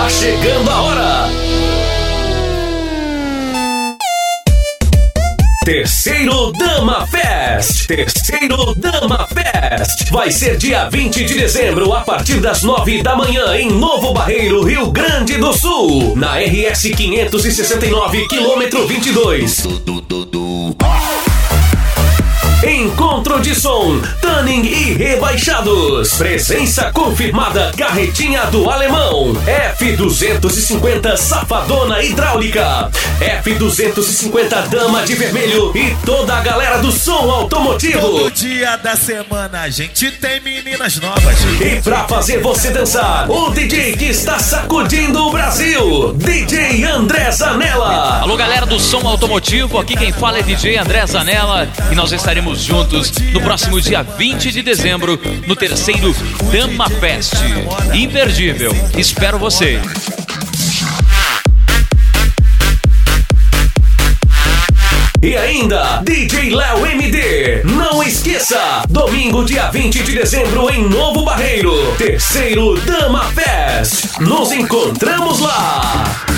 Tá chegando a hora. Terceiro Dama Fest. Terceiro Dama Fest. Vai ser dia 20 de dezembro, a partir das 9 da manhã, em Novo Barreiro, Rio Grande do Sul. Na RS 569, quilômetro 22. Encontro de som, tuning e rebaixados. Presença confirmada, Carretinha do Alemão, F250 Safadona Hidráulica, F250 Dama de Vermelho e toda a galera do som automotivo. Todo dia da semana a gente tem meninas novas. E pra fazer você dançar, o DJ que está sacudindo o Brasil, DJ André Zanella. Alô, galera do som automotivo, aqui quem fala é DJ André Zanella e nós estaremos juntos no próximo dia 20 de dezembro no terceiro Dama Fest. Imperdível, espero você. E ainda, DJ Léo MD. Não esqueça, domingo dia 20 de dezembro em Novo Barreiro, terceiro Dama Fest. Nos encontramos lá.